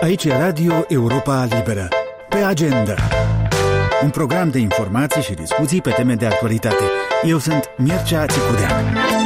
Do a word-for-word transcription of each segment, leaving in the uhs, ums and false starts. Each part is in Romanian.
Aici e Radio Europa Liberă. Pe agenda. Un program de informații și discuții pe teme de actualitate. Eu sunt Mircea Țicudean.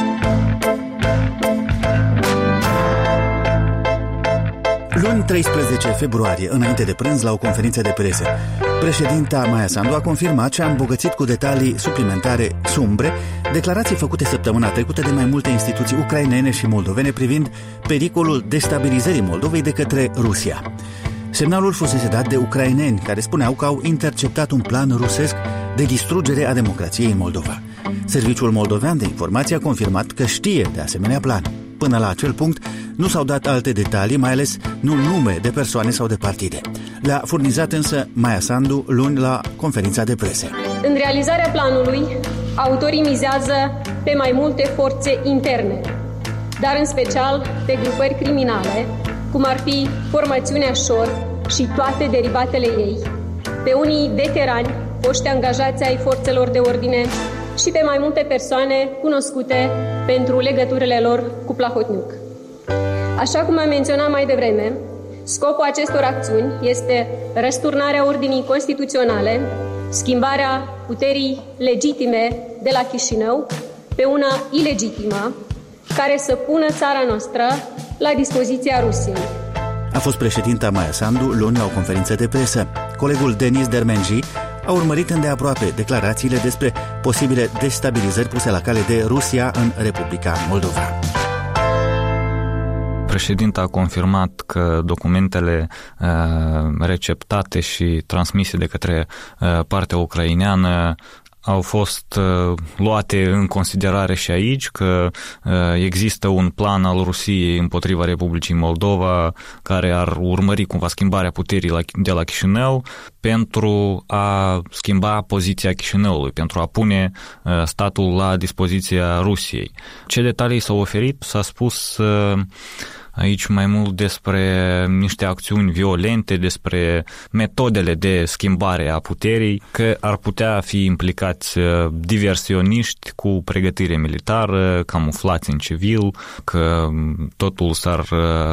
Luni treisprezece februarie, înainte de prânz, la o conferință de presă, președinta Maia Sandu a confirmat și a îmbogățit cu detalii suplimentare sumbre declarații făcute săptămâna trecută de mai multe instituții ucrainene și moldovene privind pericolul destabilizării Moldovei de către Rusia. Semnalul fusese dat de ucraineni, care spuneau că au interceptat un plan rusesc de distrugere a democrației în Moldova. Serviciul moldovean de informație a confirmat că știe de asemenea plan. Până la acel punct, nu s-au dat alte detalii, mai ales nu nume de persoane sau de partide. Le-a furnizat însă Maia Sandu luni la conferința de presă. În realizarea planului, autorii mizează pe mai multe forțe interne, dar în special pe grupări criminale, cum ar fi formațiunea Șor și toate derivatele ei, pe unii veterani, foști angajați ai forțelor de ordine și pe mai multe persoane cunoscute pentru legăturile lor cu Plahotniuc. Așa cum am menționat mai devreme, scopul acestor acțiuni este răsturnarea ordinii constituționale, schimbarea puterii legitime de la Chișinău pe una ilegitimă, care să pună țara noastră la dispoziția Rusiei. A fost președinta Maia Sandu luni la o conferință de presă. Colegul Denis Dermenji a urmărit îndeaproape declarațiile despre posibile destabilizări puse la cale de Rusia în Republica Moldova. Președinta a confirmat că documentele uh, receptate și transmise de către uh, partea ucraineană au fost uh, luate în considerare și aici, că uh, există un plan al Rusiei împotriva Republicii Moldova care ar urmări cumva schimbarea puterii la, de la Chișinău pentru a schimba poziția Chișinăului, pentru a pune uh, statul la dispoziția Rusiei. Ce detalii s-au oferit? S-a spus uh, aici mai mult despre niște acțiuni violente, despre metodele de schimbare a puterii, că ar putea fi implicați diversioniști cu pregătire militară, camuflați în civil, că totul s-ar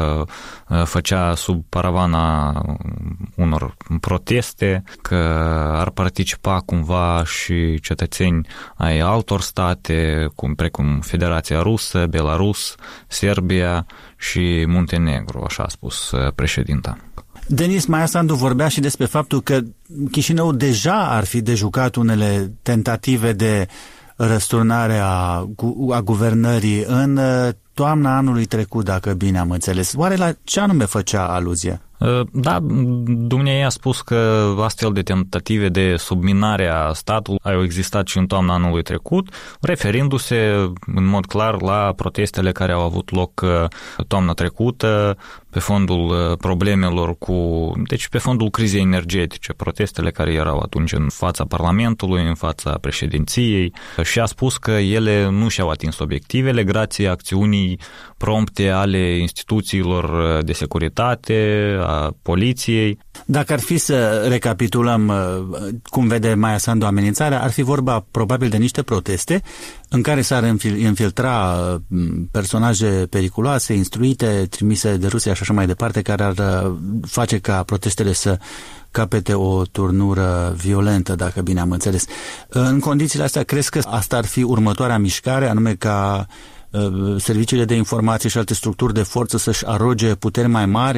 făcea sub paravana unor proteste, că ar participa cumva și cetățeni ai altor state, cum, precum Federația Rusă, Belarus, Serbia și Muntenegru, așa a spus președinta. Denis, Maia Sandu vorbea și despre faptul că Chișinău deja ar fi de jucat unele tentative de răsturnare a, a guvernării în toamna anului trecut, dacă bine am înțeles. Oare la ce anume făcea aluzie? Da, dumneavoastră a spus că astfel de tentative de subminare a statului au existat și în toamna anului trecut, referindu-se în mod clar la protestele care au avut loc toamna trecută pe fondul problemelor cu, deci pe fondul crizei energetice, protestele care erau atunci în fața Parlamentului, în fața președinției, și a spus că ele nu și-au atins obiectivele grație acțiunii prompte ale instituțiilor de securitate, a poliției. Dacă ar fi să recapitulăm cum vede Maia Sandu amenințarea, ar fi vorba probabil de niște proteste în care s-ar infiltra personaje periculoase, instruite, trimise de Rusia și așa mai departe, care ar face ca protestele să capete o turnură violentă, dacă bine am înțeles. În condițiile astea, crezi că asta ar fi următoarea mișcare, anume ca serviciile de informație și alte structuri de forță să-și aroge puteri mai mari